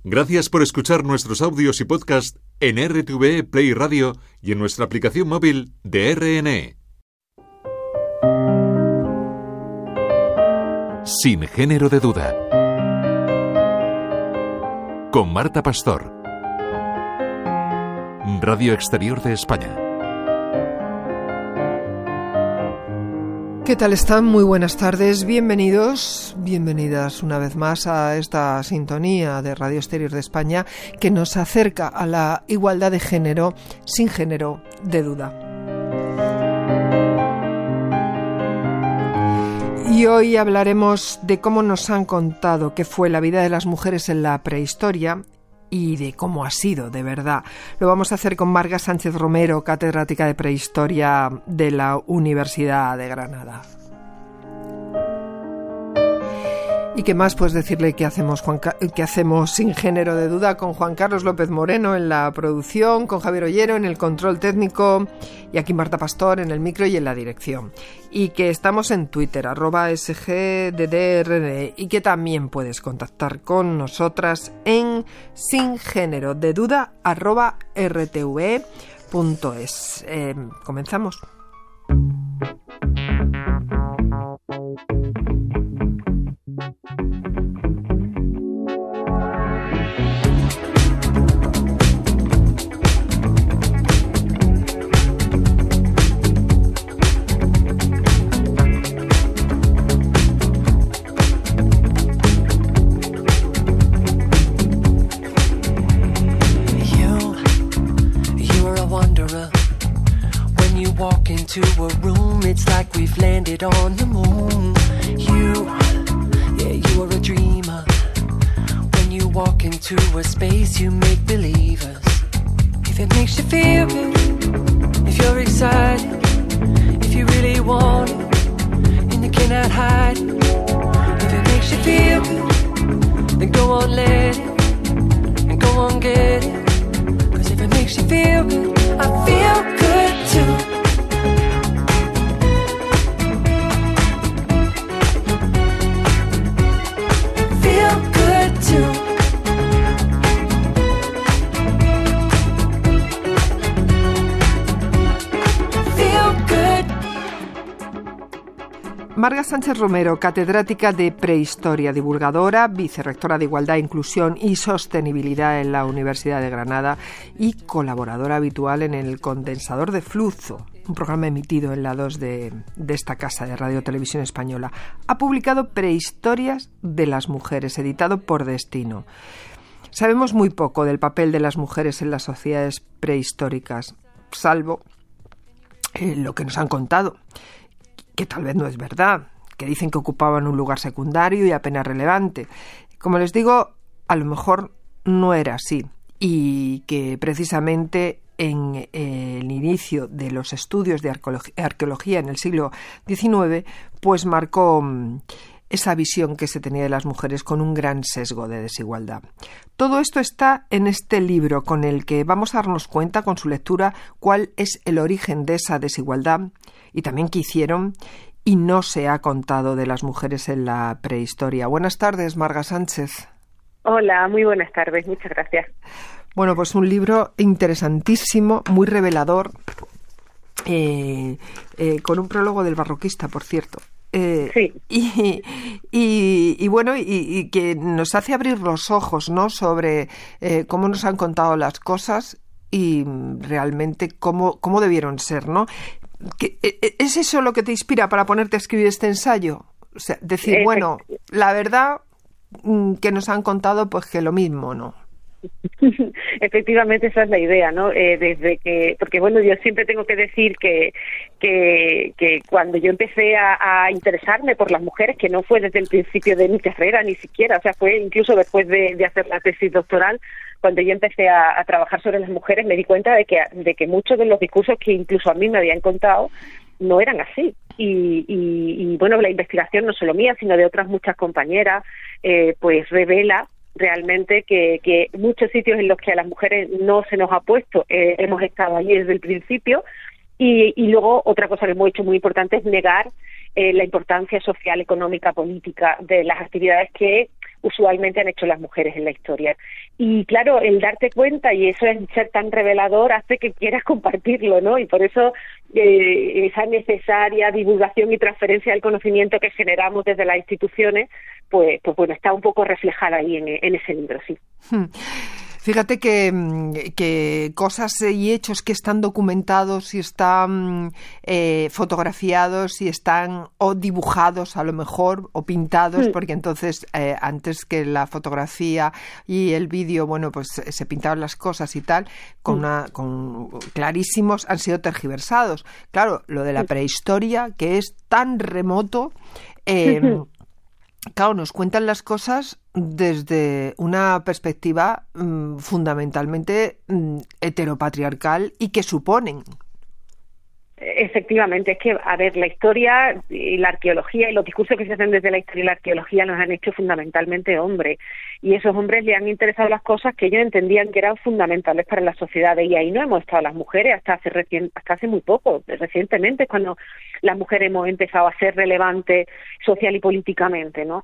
Gracias por escuchar nuestros audios y podcast en RTVE Play Radio y en nuestra aplicación móvil de RNE. Sin género de duda. Con Marta Pastor. Radio Exterior de España. ¿Qué tal están? Muy buenas tardes, bienvenidas una vez más a esta sintonía de Radio Exterior de España que nos acerca a la igualdad de género sin género de duda. Y hoy hablaremos de cómo nos han contado qué fue la vida de las mujeres en la prehistoria y de cómo ha sido, de verdad. Lo vamos a hacer con Marga Sánchez Romero, catedrática de Prehistoria de la Universidad de Granada. ¿Y qué más? Pues decirle que hacemos sin género de duda con Juan Carlos López Moreno en la producción, con Javier Ollero en el control técnico y aquí Marta Pastor en el micro y en la dirección. Y que estamos en Twitter, @sgddrd, y que también puedes contactar con nosotras en singénerodeduda@rtve.es. Comenzamos. To a room, it's like we've landed on the moon. You are a dreamer. When you walk into a space, you make believers. If it makes you feel good, if you're excited, if you really want it, and you cannot hide it. If it makes you feel good, then go on, let it, and go on, get it. 'Cause if it makes you feel good, I feel good too. Marga Sánchez Romero, catedrática de Prehistoria, divulgadora, vicerrectora de Igualdad, Inclusión y Sostenibilidad en la Universidad de Granada y colaboradora habitual en el Condensador de Flujo, un programa emitido en la 2 de esta casa de Radio Televisión Española. Ha publicado Prehistorias de las Mujeres, editado por Destino. Sabemos muy poco del papel de las mujeres en las sociedades prehistóricas, salvo lo que nos han contado, que tal vez no es verdad, que dicen que ocupaban un lugar secundario y apenas relevante. Como les digo, a lo mejor no era así, y que precisamente en el inicio de los estudios de arqueología en el siglo XIX, pues marcó esa visión que se tenía de las mujeres con un gran sesgo de desigualdad. Todo esto está en este libro con el que vamos a darnos cuenta con su lectura cuál es el origen de esa desigualdad y también qué hicieron y no se ha contado de las mujeres en la prehistoria. Buenas tardes, Marga Sánchez. Hola, muy buenas tardes, muchas gracias. Bueno, pues un libro interesantísimo, muy revelador, con un prólogo del barroquista, por cierto. Sí. Y bueno, y que nos hace abrir los ojos, ¿no?, sobre cómo nos han contado las cosas y realmente cómo debieron ser, ¿no? ¿Es eso lo que te inspira para ponerte a escribir este ensayo? O sea, decir, bueno, la verdad que nos han contado, pues que lo mismo, ¿no? Efectivamente, esa es la idea, ¿no? Porque bueno, yo siempre tengo que decir que cuando yo empecé a interesarme por las mujeres, que no fue desde el principio de mi carrera ni siquiera, o sea, fue incluso después de hacer la tesis doctoral, cuando yo empecé a trabajar sobre las mujeres, me di cuenta de que muchos de los discursos que incluso a mí me habían contado no eran así. Y bueno, la investigación no solo mía, sino de otras muchas compañeras, pues revela realmente que muchos sitios en los que a las mujeres no se nos ha puesto, hemos estado allí desde el principio, y luego otra cosa que hemos hecho muy importante es negar la importancia social, económica, política de las actividades que usualmente han hecho las mujeres en la historia. Y claro, el darte cuenta, y eso es ser tan revelador, hace que quieras compartirlo, ¿no? Y por eso esa necesaria divulgación y transferencia del conocimiento que generamos desde las instituciones, pues bueno, está un poco reflejada ahí en ese libro, sí. Fíjate que cosas y hechos que están documentados y están fotografiados y están o dibujados a lo mejor o pintados, porque entonces antes que la fotografía y el vídeo, bueno, pues se pintaban las cosas y tal, con clarísimos, han sido tergiversados. Claro, lo de la prehistoria, que es tan remoto, claro, nos cuentan las cosas desde una perspectiva fundamentalmente heteropatriarcal y que suponen. Efectivamente, es que, a ver, la historia y la arqueología y los discursos que se hacen desde la historia y la arqueología nos han hecho fundamentalmente hombres, y esos hombres le han interesado las cosas que ellos entendían que eran fundamentales para las sociedades, y ahí no hemos estado las mujeres hasta hace muy poco. Recientemente es cuando las mujeres hemos empezado a ser relevantes social y políticamente, ¿no?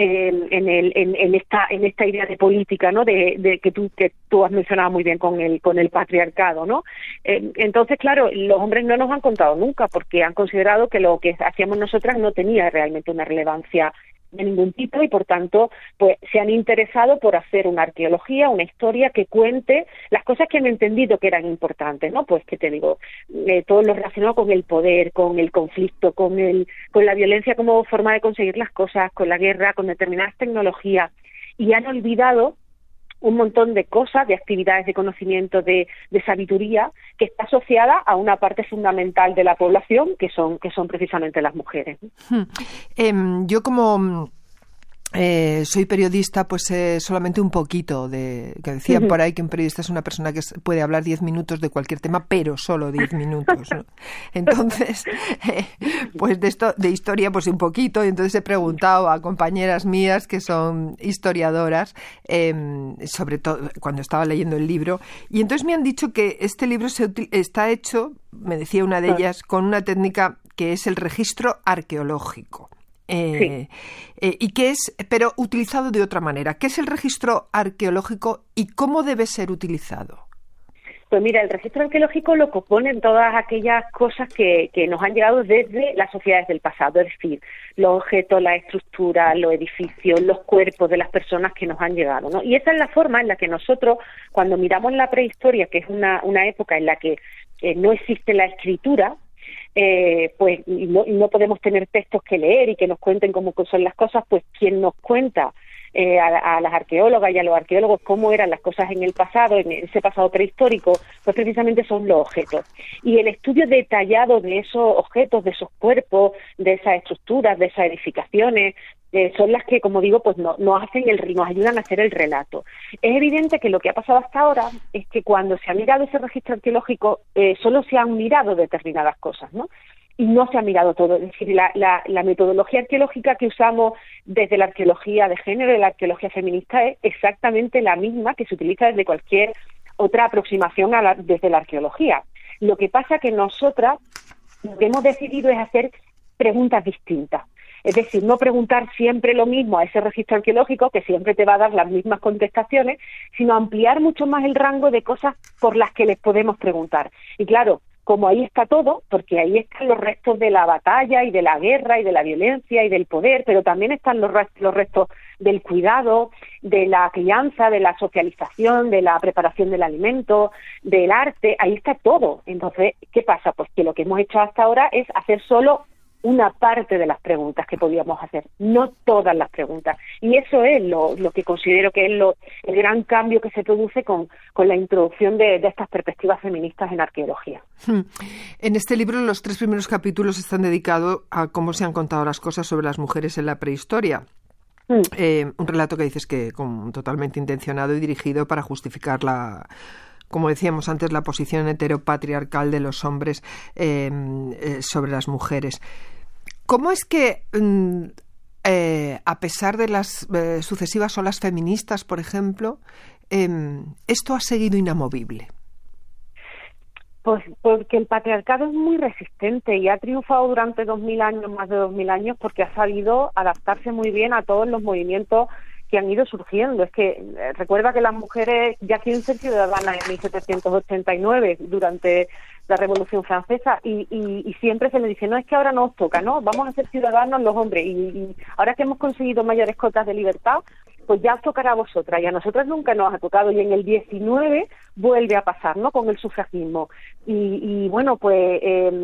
En esta idea de política, ¿no? De que tú has mencionado muy bien con el patriarcado, ¿no? Entonces, claro, los hombres no nos han contado nunca, porque han considerado que lo que hacíamos nosotras no tenía realmente una relevancia de ningún tipo, y por tanto pues se han interesado por hacer una arqueología, una historia que cuente las cosas que han entendido que eran importantes, ¿no? Pues que te digo, todo lo relacionado con el poder, con el conflicto, con la violencia como forma de conseguir las cosas, con la guerra, con determinadas tecnologías, y han olvidado un montón de cosas, de actividades de conocimiento, de sabiduría, que está asociada a una parte fundamental de la población, que son precisamente las mujeres. Yo como soy periodista, pues solamente un poquito que decían por ahí que un periodista es una persona que puede hablar 10 minutos de cualquier tema, pero solo 10 minutos, ¿no? Entonces, pues de historia, pues un poquito, y entonces he preguntado a compañeras mías que son historiadoras, sobre todo cuando estaba leyendo el libro, y entonces me han dicho que este libro está hecho, me decía una de ellas, con una técnica que es el registro arqueológico. Sí. Y que es, pero utilizado de otra manera. ¿Qué es el registro arqueológico y cómo debe ser utilizado? Pues mira, el registro arqueológico lo componen todas aquellas cosas que nos han llegado desde las sociedades del pasado, es decir, los objetos, las estructuras, los edificios, los cuerpos de las personas que nos han llegado, ¿no? Y esa es la forma en la que nosotros, cuando miramos la prehistoria, que es una época en la que no existe la escritura, pues no podemos tener textos que leer y que nos cuenten cómo son las cosas, pues quien nos cuenta a las arqueólogas y a los arqueólogos cómo eran las cosas en el pasado, en ese pasado prehistórico, pues precisamente son los objetos. Y el estudio detallado de esos objetos, de esos cuerpos, de esas estructuras, de esas edificaciones, son las que, como digo, pues nos ayudan a hacer el relato. Es evidente que lo que ha pasado hasta ahora es que cuando se ha mirado ese registro arqueológico, solo se han mirado determinadas cosas, ¿no? Y no se ha mirado todo. Es decir, la metodología arqueológica que usamos desde la arqueología de género y la arqueología feminista es exactamente la misma que se utiliza desde cualquier otra aproximación desde la arqueología. Lo que pasa que nosotras lo que hemos decidido es hacer preguntas distintas. Es decir, no preguntar siempre lo mismo a ese registro arqueológico, que siempre te va a dar las mismas contestaciones, sino ampliar mucho más el rango de cosas por las que les podemos preguntar. Y claro, como ahí está todo, porque ahí están los restos de la batalla y de la guerra y de la violencia y del poder, pero también están los restos del cuidado, de la crianza, de la socialización, de la preparación del alimento, del arte, ahí está todo. Entonces, ¿qué pasa? Pues que lo que hemos hecho hasta ahora es hacer solo una parte de las preguntas que podíamos hacer, no todas las preguntas. Y eso es lo que considero que es el gran cambio que se produce con la introducción de estas perspectivas feministas en arqueología. En este libro los 3 primeros capítulos están dedicados a cómo se han contado las cosas sobre las mujeres en la prehistoria. Un relato que dices que totalmente intencionado y dirigido para justificar como decíamos antes, la posición heteropatriarcal de los hombres sobre las mujeres. ¿Cómo es que, a pesar de las sucesivas olas feministas, por ejemplo, esto ha seguido inamovible? Pues porque el patriarcado es muy resistente y ha triunfado durante 2000 años, más de 2000 años, porque ha sabido adaptarse muy bien a todos los movimientos que han ido surgiendo. Es que recuerda que las mujeres ya quieren ser ciudadanas en 1789, durante la Revolución Francesa, y siempre se les dice, no, es que ahora no os toca, ¿no? Vamos a ser ciudadanos los hombres, y ahora que hemos conseguido mayores cotas de libertad, pues ya os tocará a vosotras, y a nosotras nunca nos ha tocado, y en el 19 vuelve a pasar, ¿no?, con el sufragismo. Y bueno, pues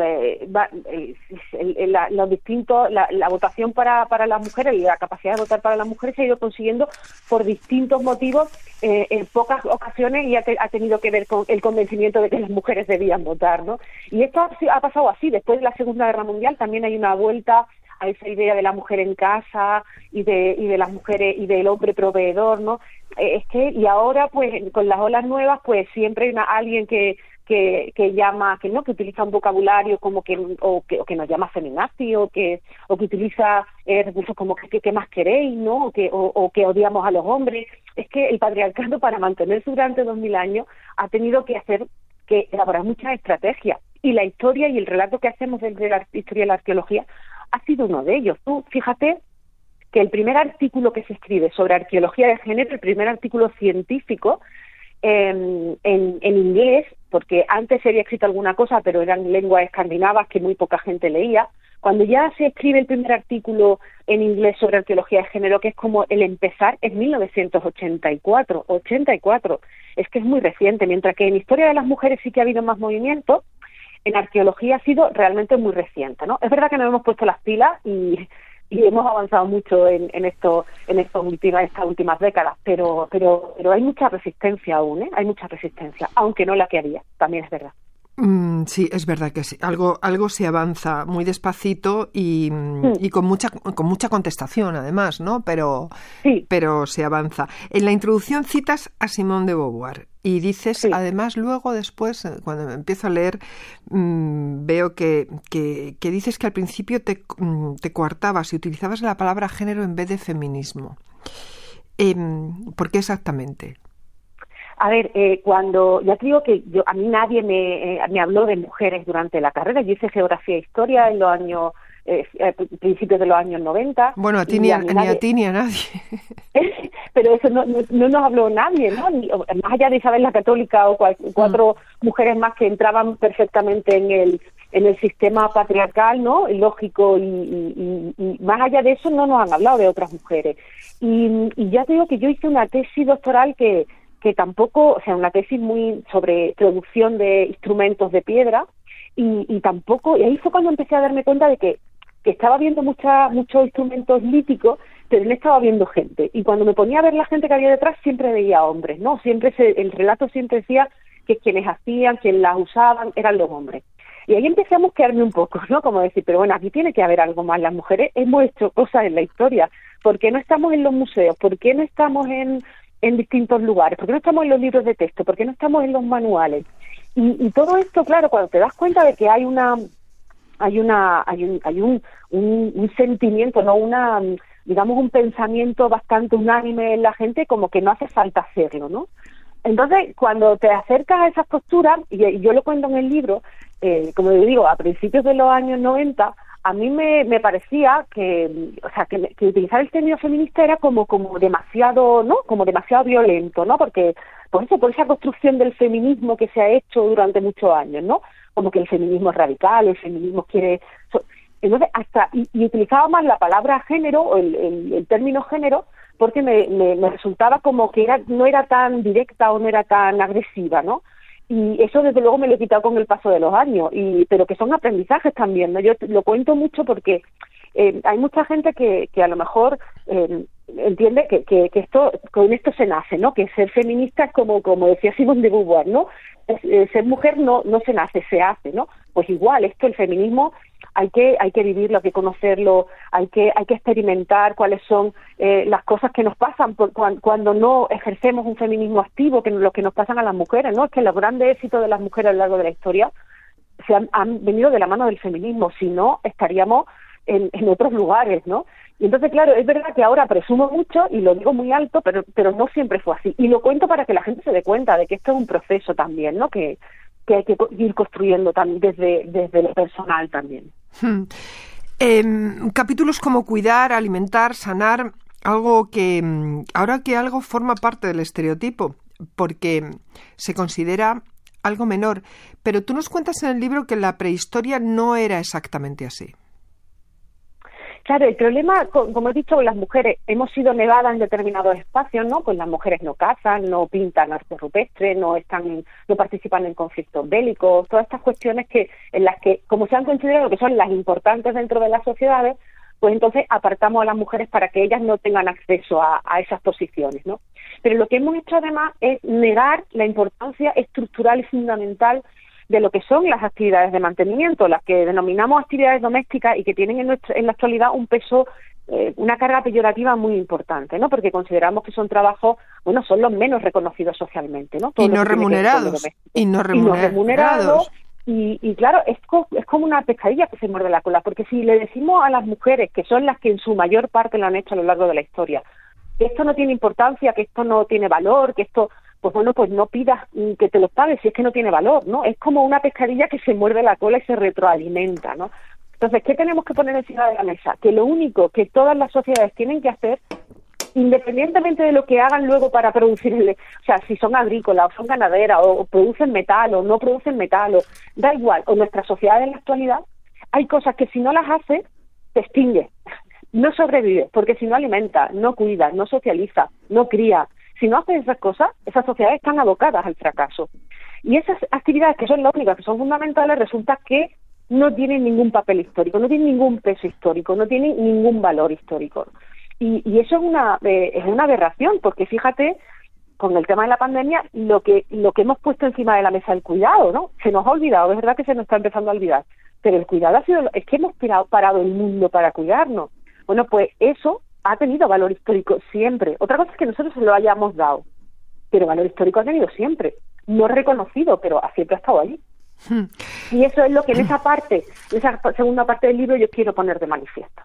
los distintos, la votación para las mujeres y la capacidad de votar para las mujeres se ha ido consiguiendo por distintos motivos, en pocas ocasiones, y ha tenido que ver con el convencimiento de que las mujeres debían votar, ¿no? Y esto ha pasado así. Después de la Segunda Guerra Mundial también hay una vuelta a esa idea de la mujer en casa y de las mujeres y del hombre proveedor, ¿no? Y ahora, pues, con las olas nuevas, pues siempre hay alguien que llama, que utiliza un vocabulario como que nos llama feminazi, o que utiliza recursos como que más queréis, ¿no? O que odiamos a los hombres. Es que el patriarcado, para mantenerse durante 2000 años, ha tenido que elaborar muchas estrategias, y la historia y el relato que hacemos de la historia y la arqueología ha sido uno de ellos. Tú fíjate que el primer artículo que se escribe sobre arqueología de género, el primer artículo científico en inglés, porque antes se había escrito alguna cosa, pero eran lenguas escandinavas que muy poca gente leía. Cuando ya se escribe el primer artículo en inglés sobre arqueología de género, que es como el empezar, es 1984, 84. Es que es muy reciente, mientras que en historia de las mujeres sí que ha habido más movimiento, en arqueología ha sido realmente muy reciente, ¿no? Es verdad que nos hemos puesto las pilas y hemos avanzado mucho en estas últimas décadas, pero hay mucha resistencia aún, ¿eh? Hay mucha resistencia, aunque no la que había, también es verdad. Sí, es verdad que sí. Algo se avanza muy despacito y con mucha contestación, además, ¿no? Pero se avanza. En la introducción citas a Simone de Beauvoir y dices, además, luego después, cuando empiezo a leer, veo que dices que al principio te coartabas y utilizabas la palabra género en vez de feminismo. ¿Por qué exactamente? A ver, cuando ya te digo que a mí nadie me habló de mujeres durante la carrera. Yo hice geografía e historia en los años principios de los años 90. Bueno, a ti ni a nadie. Pero eso no nos habló nadie, ¿no? Más allá de Isabel la Católica o cuatro mujeres más que entraban perfectamente en el sistema patriarcal, ¿no? Lógico, y más allá de eso no nos han hablado de otras mujeres. Y ya te digo que yo hice una tesis doctoral que tampoco, o sea, una tesis muy sobre producción de instrumentos de piedra, y tampoco, y ahí fue cuando empecé a darme cuenta de que estaba viendo muchos instrumentos líticos, pero no estaba viendo gente, y cuando me ponía a ver la gente que había detrás siempre veía hombres, ¿no? El relato siempre decía que quienes hacían, quienes las usaban, eran los hombres. Y ahí empecé a mosquearme un poco, ¿no? Como decir, pero bueno, aquí tiene que haber algo más. Las mujeres hemos hecho cosas en la historia. ¿Por qué no estamos en los museos? ¿Por qué no estamos en distintos lugares? ¿Por qué no estamos en los libros de texto? ¿Por qué no estamos en los manuales? Y todo esto, claro, cuando te das cuenta de que hay un sentimiento, no digamos un pensamiento bastante unánime en la gente, como que no hace falta hacerlo, ¿no? Entonces, cuando te acercas a esas posturas, y yo lo cuento en el libro, como digo, a principios de los años 90, a mí me parecía que utilizar el término feminista era como demasiado, ¿no? Como demasiado violento, ¿no? Porque por esa construcción del feminismo que se ha hecho durante muchos años, ¿no? Como que el feminismo es radical, el feminismo quiere... Entonces, y utilizaba más la palabra género, o el término género, porque me resultaba como que no era tan directa o no era tan agresiva, ¿no? Y eso, desde luego, me lo he quitado con el paso de los años, pero que son aprendizajes también, ¿no? Yo lo cuento mucho porque hay mucha gente que a lo mejor entiende que con esto se nace, ¿no? Que ser feminista es como decía Simone de Beauvoir, ¿no? Ser mujer no se nace, se hace, ¿no? Pues igual, el feminismo hay que vivirlo, hay que conocerlo, hay que experimentar cuáles son las cosas que nos pasan cuando no ejercemos un feminismo activo, lo que nos pasan a las mujeres, ¿no? Es que los grandes éxitos de las mujeres a lo largo de la historia han venido de la mano del feminismo, si no estaríamos en otros lugares, ¿no? Y entonces, claro, es verdad que ahora presumo mucho y lo digo muy alto, pero no siempre fue así. Y lo cuento para que la gente se dé cuenta de que esto es un proceso también, ¿no? Que hay que ir construyendo también desde lo personal también. Capítulos como cuidar, alimentar, sanar algo que ahora que algo forma parte del estereotipo, porque se considera algo menor, pero tú nos cuentas en el libro que la prehistoria no era exactamente así. Claro, el problema, como he dicho, las mujeres hemos sido negadas en determinados espacios, ¿no? Pues las mujeres no cazan, no pintan arte rupestre, no participan en conflictos bélicos, todas estas cuestiones en las que, como se han considerado que son las importantes dentro de las sociedades, pues entonces apartamos a las mujeres para que ellas no tengan acceso a esas posiciones, ¿no? Pero lo que hemos hecho además es negar la importancia estructural y fundamental de lo que son las actividades de mantenimiento, las que denominamos actividades domésticas y que tienen en la actualidad un peso, una carga peyorativa muy importante, ¿no? Porque consideramos que son trabajos, bueno, son los menos reconocidos socialmente, ¿no? Y no remunerados. Y no remunerados. Y claro, es como una pescadilla que se muerde la cola, porque si le decimos a las mujeres, que son las que en su mayor parte lo han hecho a lo largo de la historia, que esto no tiene importancia, que esto no tiene valor, que esto, pues bueno, pues no pidas que te lo pagues si es que no tiene valor, ¿no? Es como una pescadilla que se muerde la cola y se retroalimenta, ¿no? Entonces, ¿qué tenemos que poner encima de la mesa? Que lo único que todas las sociedades tienen que hacer, independientemente de lo que hagan luego para producir, o sea, si son agrícolas o son ganaderas o producen metal o no producen metal, o da igual, o nuestra sociedad en la actualidad, hay cosas que si no las hace, te extingue, no sobrevive, porque si no alimenta, no cuida, no socializa, no cría, si no hacen esas cosas, esas sociedades están abocadas al fracaso. Y esas actividades que son las únicas, que son fundamentales, resulta que no tienen ningún papel histórico, no tienen ningún peso histórico, no tienen ningún valor histórico. Y eso es una aberración, porque fíjate, con el tema de la pandemia, lo que hemos puesto encima de la mesa, el cuidado, ¿no? Se nos ha olvidado, es verdad que se nos está empezando a olvidar, pero el cuidado es que hemos parado el mundo para cuidarnos. Bueno, pues eso ha tenido valor histórico siempre. Otra cosa es que nosotros se lo hayamos dado, pero valor histórico ha tenido siempre. No reconocido, pero siempre ha estado allí. Y eso es lo que en esa segunda parte del libro yo quiero poner de manifiesto.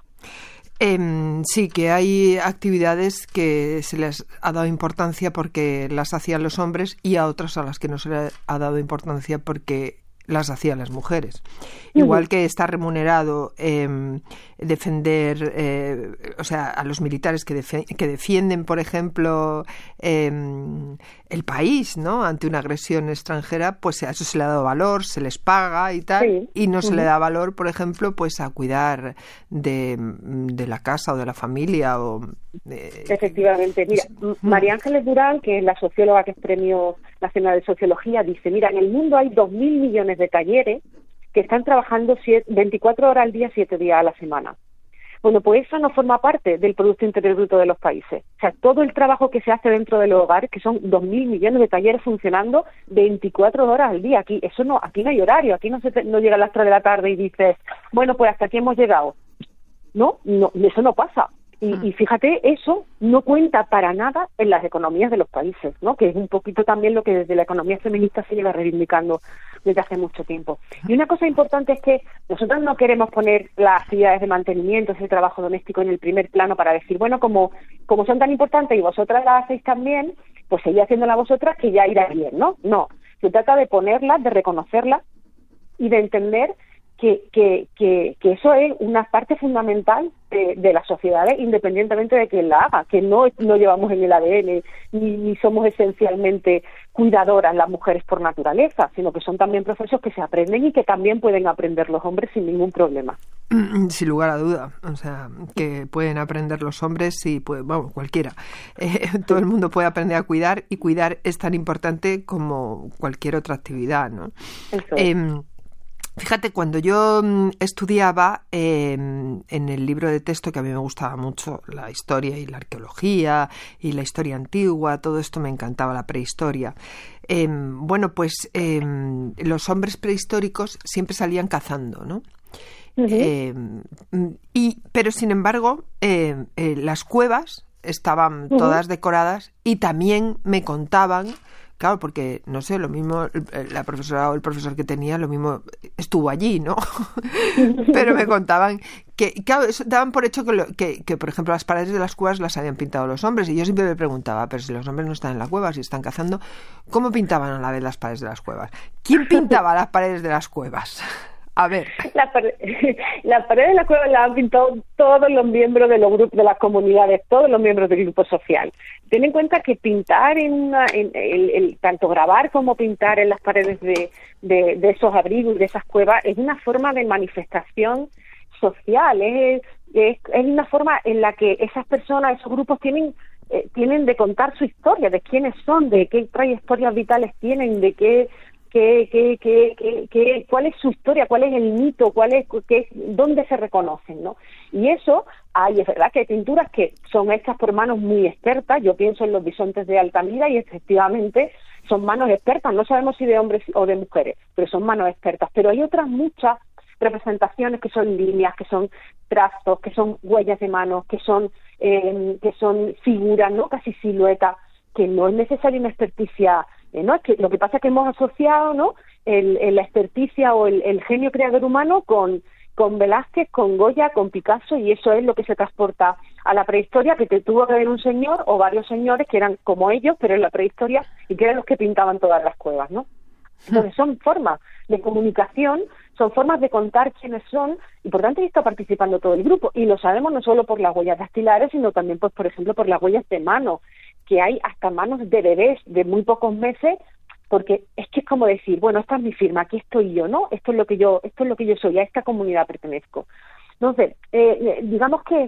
Sí, que hay actividades que se les ha dado importancia porque las hacían los hombres y a otras a las que no se les ha dado importancia porque las hacían las mujeres. Igual que está remunerado defender, o sea, a los militares que defienden, por ejemplo, el país, ¿no? Ante una agresión extranjera, pues a eso se le ha dado valor, se les paga y tal, sí. Y no se le da valor, por ejemplo, pues a cuidar de la casa o de la familia. Efectivamente. Mira, María Ángeles Durán, que es la socióloga que es Premio Nacional de Sociología, dice, mira, en el mundo hay 2.000 millones de talleres que están trabajando 24 horas al día, 7 días a la semana. Bueno, pues eso no forma parte del Producto Interior Bruto de los países. O sea, todo el trabajo que se hace dentro del hogar, que son 2.000 millones de talleres funcionando 24 horas al día. Aquí no hay horario, aquí no llega a las 3 de la tarde y dices, bueno, pues hasta aquí hemos llegado. No, eso no pasa. Y fíjate, eso no cuenta para nada en las economías de los países, ¿no? Que es un poquito también lo que desde la economía feminista se lleva reivindicando desde hace mucho tiempo. Y una cosa importante es que nosotros no queremos poner las actividades de mantenimiento, ese trabajo doméstico en el primer plano para decir, bueno, como son tan importantes y vosotras las hacéis también, pues seguid haciéndolas vosotras que ya irá bien, ¿no? No, se trata de ponerlas, de reconocerlas y de entender que eso es una parte fundamental de las sociedades, independientemente de quién la haga, que no llevamos en el ADN ni somos esencialmente cuidadoras las mujeres por naturaleza, sino que son también procesos que se aprenden y que también pueden aprender los hombres sin ningún problema. Sin lugar a duda, o sea, que pueden aprender los hombres y cualquiera. Todo el mundo puede aprender a cuidar y cuidar es tan importante como cualquier otra actividad, ¿no? Eso es. Fíjate, cuando yo estudiaba en el libro de texto, que a mí me gustaba mucho la historia y la arqueología y la historia antigua, todo esto me encantaba, la prehistoria. Los hombres prehistóricos siempre salían cazando, ¿no? Pero sin embargo, las cuevas estaban todas decoradas y también me contaban. Claro, porque, no sé, lo mismo la profesora o el profesor que tenía, lo mismo estuvo allí, ¿no? Pero me contaban que, claro, daban por hecho que, por ejemplo, las paredes de las cuevas las habían pintado los hombres. Y yo siempre me preguntaba, pero si los hombres no están en la cueva, si están cazando, ¿cómo pintaban a la vez las paredes de las cuevas? ¿Quién pintaba las paredes de las cuevas? A ver. La pared de la cueva la han pintado todos los miembros de los grupos, de las comunidades, todos los miembros del grupo social. Ten en cuenta que pintar tanto grabar como pintar en las paredes de esos abrigos y de esas cuevas es una forma de manifestación social, es una forma en la que esas personas, esos grupos tienen de contar su historia, de quiénes son, de qué trayectorias vitales tienen, de cuál es su historia, cuál es el mito, dónde se reconocen, ¿no? Y eso, es verdad que hay pinturas que son hechas por manos muy expertas. Yo pienso en los bisontes de Altamira y efectivamente son manos expertas, no sabemos si de hombres o de mujeres, pero son manos expertas. Pero hay otras muchas representaciones que son líneas, que son trazos, que son huellas de manos, que son figuras, ¿no? Casi siluetas, que no es necesaria una experticia, ¿no? Es que lo que pasa es que hemos asociado, ¿no?, la experticia o el genio creador humano con Velázquez, con Goya, con Picasso, y eso es lo que se transporta a la prehistoria, que tuvo que haber un señor o varios señores que eran como ellos, pero en la prehistoria, y que eran los que pintaban todas las cuevas, ¿no? Entonces son formas de comunicación, son formas de contar quiénes son, y por tanto ahí está participando todo el grupo, y lo sabemos no solo por las huellas dactilares, sino también, pues, por ejemplo, por las huellas de mano, que hay hasta manos de bebés de muy pocos meses, porque es que es como decir, bueno, esta es mi firma, aquí estoy yo, ¿no? Esto es lo que yo soy, a esta comunidad pertenezco. Entonces, digamos que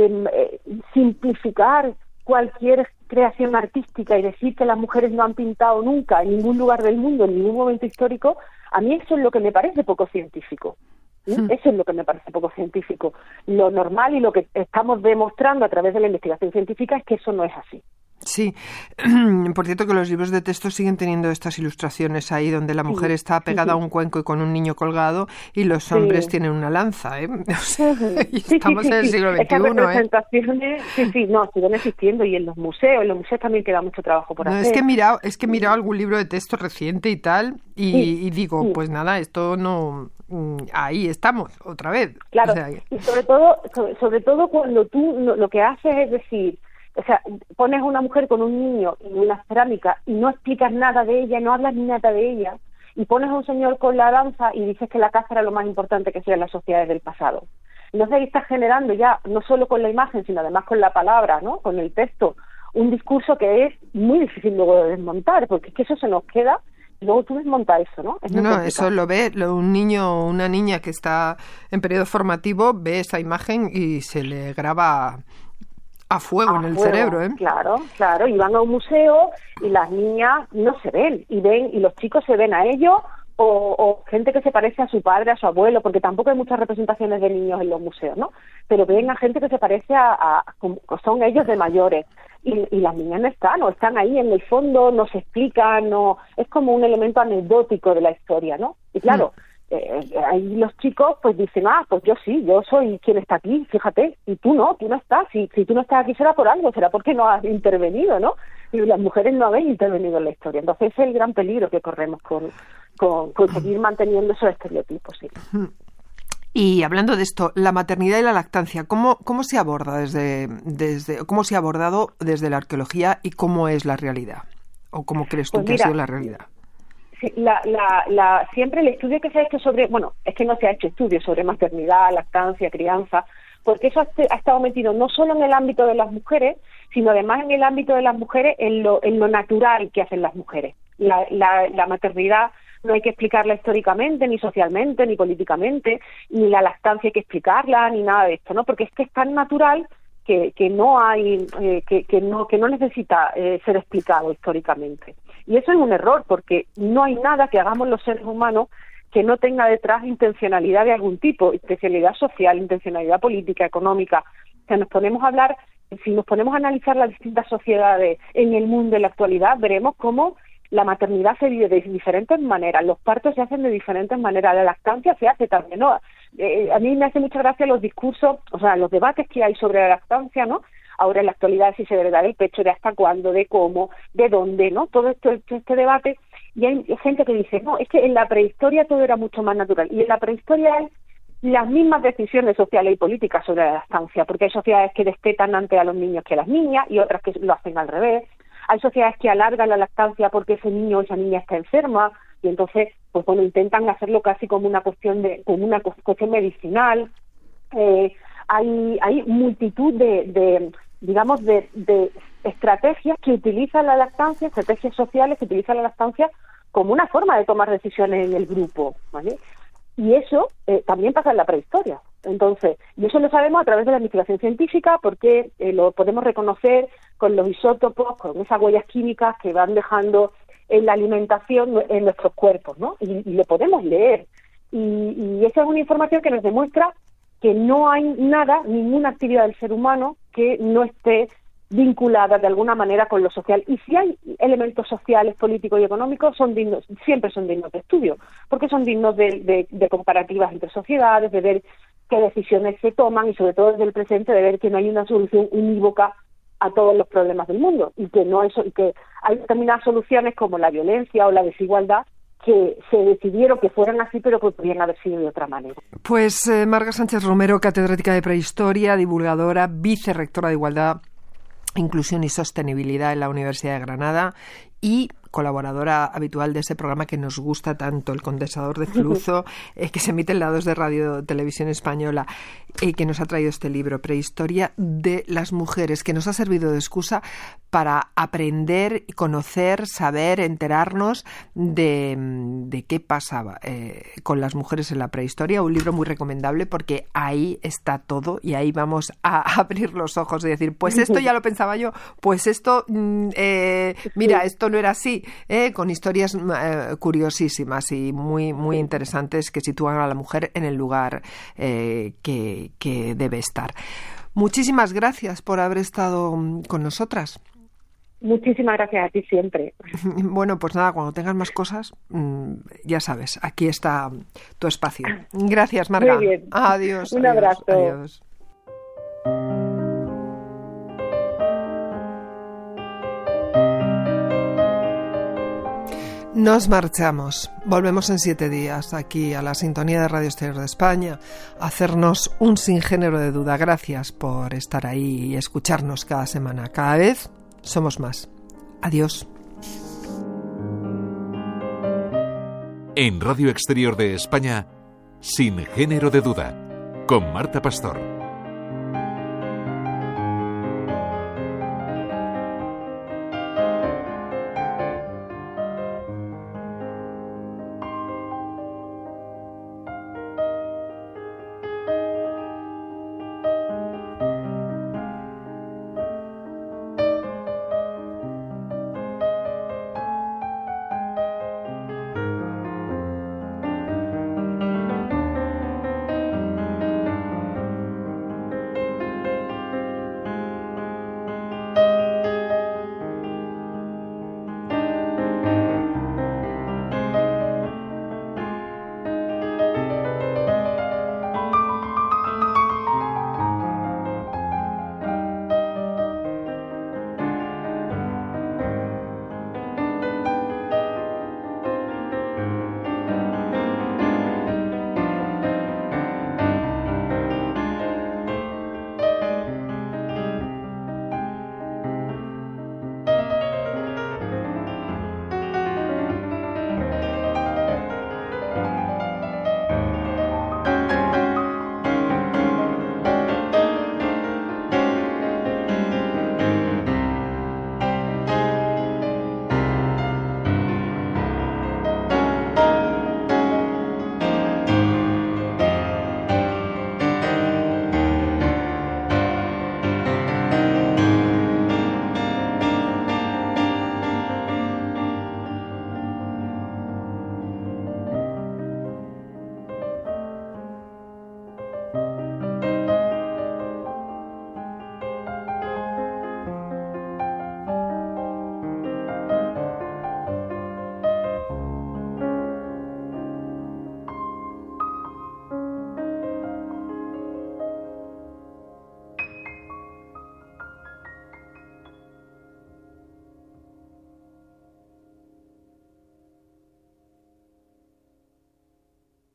simplificar cualquier creación artística y decir que las mujeres no han pintado nunca en ningún lugar del mundo, en ningún momento histórico, a mí eso es lo que me parece poco científico. Eso es lo que me parece poco científico. Lo normal y lo que estamos demostrando a través de la investigación científica es que eso no es así. Sí, por cierto que los libros de texto siguen teniendo estas ilustraciones ahí donde la mujer está pegada a un cuenco y con un niño colgado y los hombres tienen una lanza, ¿eh? O sea, y estamos en el siglo XXI, Estas representaciones, siguen existiendo, y en los museos también queda mucho trabajo por hacer. Es que he mirado algún libro de texto reciente y tal, y digo, pues nada, esto no... Ahí estamos, otra vez. Claro, o sea, y sobre todo cuando tú lo que haces es decir, o sea, pones a una mujer con un niño y una cerámica y no explicas nada de ella, no hablas nada de ella, y pones a un señor con la danza y dices que la caza era lo más importante que hacían las sociedades del pasado. Entonces ahí estás generando ya, no solo con la imagen, sino además con la palabra, ¿no?, con el texto, un discurso que es muy difícil luego de desmontar, porque es que eso se nos queda, y luego tú desmontas eso, ¿no? Eso lo ve un niño o una niña que está en periodo formativo, ve esa imagen y se le graba a fuego en el cerebro, ¿eh? Claro, y van a un museo y las niñas no se ven, y los chicos se ven a ellos o gente que se parece a su padre, a su abuelo, porque tampoco hay muchas representaciones de niños en los museos, ¿no? Pero ven a gente que se parece son ellos de mayores, y las niñas no están ahí en el fondo, no se explican, es como un elemento anecdótico de la historia, ¿no? Y claro, ahí los chicos pues dicen, pues yo soy quien está aquí, fíjate, y tú no estás, si tú no estás aquí será por algo, será porque no has intervenido, ¿no? Y las mujeres no habéis intervenido en la historia. Entonces ese es el gran peligro que corremos con seguir manteniendo esos estereotipos, sí. Y hablando de esto, la maternidad y la lactancia, ¿cómo se aborda cómo se ha abordado desde la arqueología y cómo es la realidad? ¿O cómo crees tú que ha sido la realidad? Sí, siempre el estudio que se ha hecho es que no se ha hecho estudio sobre maternidad, lactancia, crianza, porque eso ha estado metido no solo en el ámbito de las mujeres, sino además en el ámbito de las mujeres, en lo natural que hacen las mujeres. La maternidad no hay que explicarla históricamente, ni socialmente, ni políticamente, ni la lactancia hay que explicarla, ni nada de esto, ¿no? Porque es que es tan natural que no hay, que no necesita ser explicado históricamente. Y eso es un error, porque no hay nada que hagamos los seres humanos que no tenga detrás intencionalidad de algún tipo, intencionalidad social, intencionalidad política, económica. O sea, si nos ponemos a analizar las distintas sociedades en el mundo en la actualidad, veremos cómo la maternidad se vive de diferentes maneras, los partos se hacen de diferentes maneras, la lactancia se hace también, ¿no? A mí me hace mucha gracia los discursos, o sea, los debates que hay sobre la lactancia, ¿no? Ahora en la actualidad si se debe dar el pecho, de hasta cuándo, de cómo, de dónde, ¿no? Todo este debate, y hay gente que dice, no, es que en la prehistoria todo era mucho más natural, y en la prehistoria hay las mismas decisiones sociales y políticas sobre la lactancia, porque hay sociedades que destetan antes a los niños que a las niñas, y otras que lo hacen al revés. Hay sociedades que alargan la lactancia porque ese niño o esa niña está enferma, y entonces pues bueno, intentan hacerlo casi como una cuestión medicinal. Hay multitud de estrategias que utilizan la lactancia, estrategias sociales que utilizan la lactancia como una forma de tomar decisiones en el grupo, ¿vale? Y eso también pasa en la prehistoria. Entonces, y eso lo sabemos a través de la investigación científica, porque lo podemos reconocer con los isótopos, con esas huellas químicas que van dejando en la alimentación en nuestros cuerpos, ¿no? Y lo podemos leer. Y esa es una información que nos demuestra que no hay ninguna actividad del ser humano que no esté vinculada de alguna manera con lo social. Y si hay elementos sociales, políticos y económicos, siempre son dignos de estudio, porque son dignos de comparativas entre sociedades, de ver qué decisiones se toman y sobre todo desde el presente de ver que no hay una solución unívoca a todos los problemas del mundo y que hay determinadas soluciones como la violencia o la desigualdad que se decidieron que fueran así, pero que podrían haber sido de otra manera. Pues Marga Sánchez Romero, catedrática de Prehistoria, divulgadora, vicerrectora de Igualdad, Inclusión y Sostenibilidad en la Universidad de Granada y colaboradora habitual de ese programa que nos gusta tanto, El Condensador de Flujo, que se emite en la 2 de Radio Televisión Española, que nos ha traído este libro, Prehistoria de las Mujeres, que nos ha servido de excusa para aprender, conocer, saber, enterarnos de qué pasaba con las mujeres en la prehistoria. Un libro muy recomendable porque ahí está todo y ahí vamos a abrir los ojos y decir, pues esto ya lo pensaba yo, pues esto, mira, esto no era así, con historias curiosísimas y muy, muy interesantes que sitúan a la mujer en el lugar que debe estar. Muchísimas gracias por haber estado con nosotras. Muchísimas gracias a ti siempre. Bueno, pues nada, cuando tengas más cosas, ya sabes, aquí está tu espacio. Gracias, Marga. Muy bien. Adiós. Un abrazo. Adiós. Nos marchamos. Volvemos en 7 días aquí a la sintonía de Radio Exterior de España a hacernos un sin género de duda. Gracias por estar ahí y escucharnos cada semana. Cada vez somos más. Adiós. En Radio Exterior de España, Sin Género de Duda, con Marta Pastor.